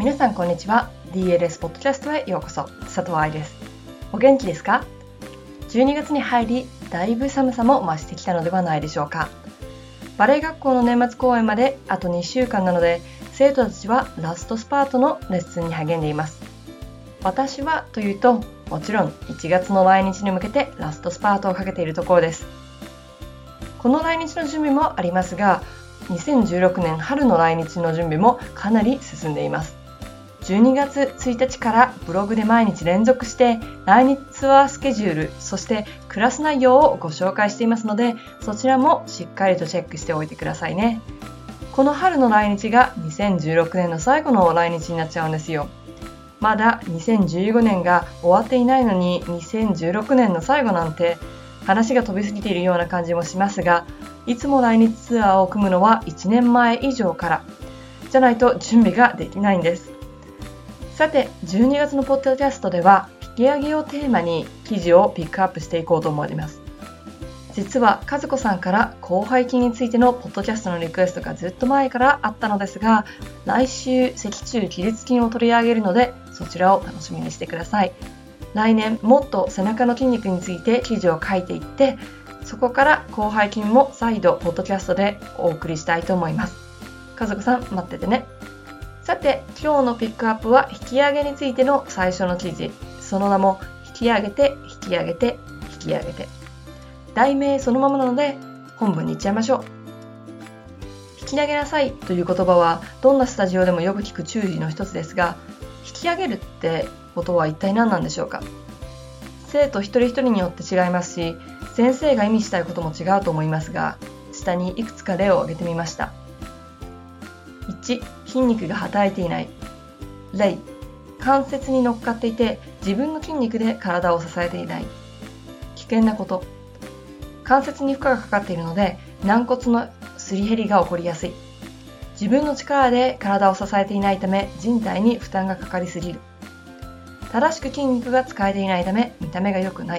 皆さんこんにちは。 DLS ポッドキャストへようこそ。佐藤愛です。お元気ですか？12月に入り、だいぶ寒さも増してきたのではないでしょうか。バレエ学校の年末公演まであと2週間なので、生徒たちはラストスパートのレッスンに励んでいます。私はというと、もちろん1月の来日に向けてラストスパートをかけているところです。この来日の準備もありますが、2016年春の来日の準備もかなり進んでいます。12月1日からブログで毎日連続して来日ツアースケジュール、そしてクラス内容をご紹介していますので、そちらもしっかりとチェックしておいてくださいね。この春の来日が2016年の最後の来日になっちゃうんですよ。まだ2015年が終わっていないのに2016年の最後なんて、話が飛びすぎているような感じもしますが、いつも来日ツアーを組むのは1年前以上からじゃないと準備ができないんです。さて、12月のポッドキャストでは引き上げをテーマに記事をピックアップしていこうと思います。実は和子さんから広背筋についてのポッドキャストのリクエストがずっと前からあったのですが、来週脊柱起立筋を取り上げるので、そちらを楽しみにしてください。来年もっと背中の筋肉について記事を書いていって、そこから広背筋も再度ポッドキャストでお送りしたいと思います。和子さん待っててね。さて、今日のピックアップは引き上げについての最初の記事。その名も引き上げて引き上げて引き上げて。題名そのままなので本文に行っちゃいましょう。引き上げなさいという言葉はどんなスタジオでもよく聞く注意の一つですが、引き上げるってことは一体何なんでしょうか。生徒一人一人によって違いますし、先生が意味したいことも違うと思いますが、下にいくつか例を挙げてみました。1、筋肉が働いていない。例、関節に乗っかっていて自分の筋肉で体を支えていない。危険なこと、関節に負荷がかかっているので軟骨のすり減りが起こりやすい。自分の力で体を支えていないため人体に負担がかかりすぎる。正しく筋肉が使えていないため見た目が良くない。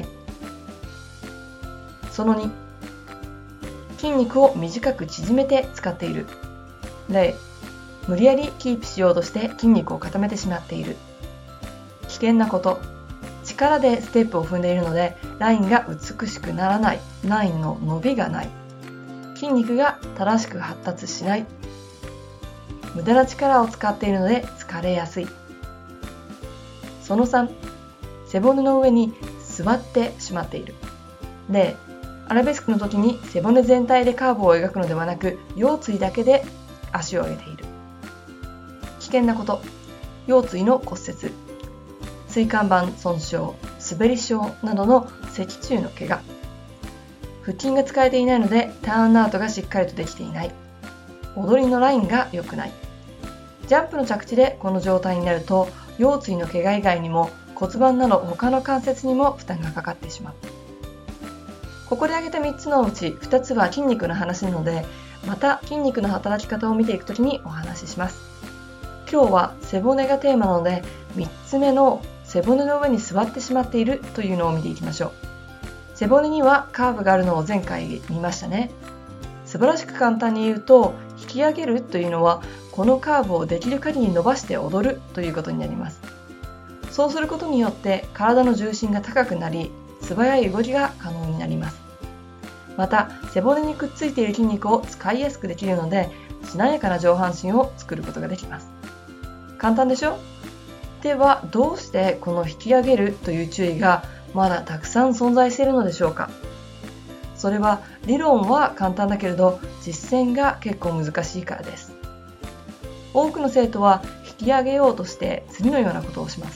その2、筋肉を短く縮めて使っている。例、無理やりキープしようとして筋肉を固めてしまっている。危険なこと、力でステップを踏んでいるのでラインが美しくならない。ラインの伸びがない。筋肉が正しく発達しない。無駄な力を使っているので疲れやすい。その3、背骨の上に座ってしまっている。例、アラベスクの時に背骨全体でカーブを描くのではなく、腰椎だけで足を上げている。危険なこと、腰椎の骨折、椎間板損傷、滑り症などの脊柱の怪我。腹筋が使えていないのでターンアウトがしっかりとできていない。踊りのラインが良くない。ジャンプの着地でこの状態になると、腰椎の怪我以外にも骨盤など他の関節にも負担がかかってしまう。ここで挙げた3つのうち2つは筋肉の話なので、また筋肉の働き方を見ていくときにお話しします。今日は背骨がテーマなので、3つ目の背骨の上に座ってしまっているというのを見ていきましょう。背骨にはカーブがあるのを前回見ましたね。素晴らしく簡単に言うと、引き上げるというのはこのカーブをできる限り伸ばして踊るということになります。そうすることによって体の重心が高くなり、素早い動きが可能になります。また背骨にくっついている筋肉を使いやすくできるので、しなやかな上半身を作ることができます。簡単でしょ？ではどうしてこの引き上げるという注意がまだたくさん存在しているのでしょうか。それは理論は簡単だけれど実践が結構難しいからです。多くの生徒は引き上げようとして次のようなことをします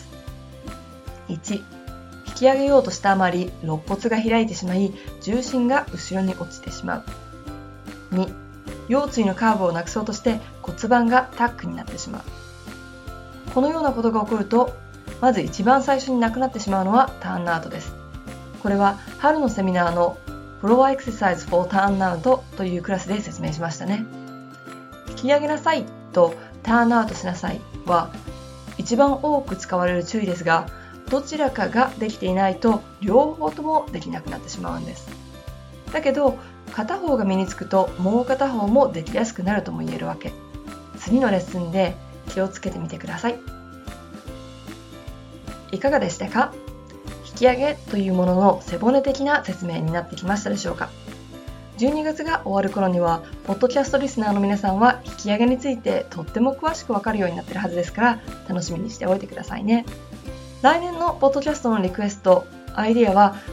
。1、引き上げようとしたあまり肋骨が開いてしまい重心が後ろに落ちてしまう。2、腰椎のカーブをなくそうとして骨盤がタックになってしまう。このようなことが起こると、まず一番最初になくなってしまうのはターンアウトです。これは春のセミナーの Floor Exercise for Turn Out というクラスで説明しましたね。引き上げなさいとターンアウトしなさいは一番多く使われる注意ですが、どちらかができていないと両方ともできなくなってしまうんです。だけど片方が身につくともう片方もできやすくなるとも言えるわけ。次のレッスンで気をつけてみてください。いかがでしたか？引き上げというものの背骨的な説明になってきましたでしょうか？12月が終わる頃には、ポッドキャストリスナーの皆さんは引き上げについてとっても詳しくわかるようになっているはずですから、楽しみにしておいてくださいね。来年のポッドキャストのリクエスト、アイディアは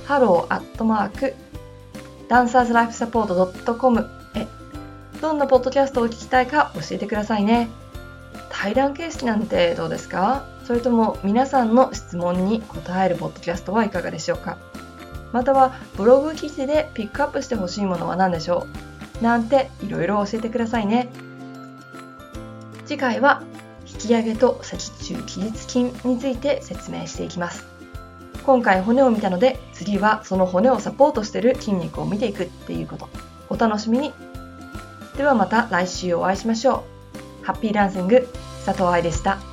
hello@dancerslifesupport.com へ。どんなポッドキャストを聞きたいか教えてくださいね。対談形式なんてどうですか？それとも皆さんの質問に答えるポッドキャストはいかがでしょうか？またはブログ記事でピックアップしてほしいものは何でしょう？なんていろいろ教えてくださいね。次回は引き上げと脊柱起立筋について説明していきます。今回骨を見たので、次はその骨をサポートしている筋肉を見ていくっていうこと。お楽しみに。ではまた来週お会いしましょう。ハッピーダンシング、佐藤愛でした。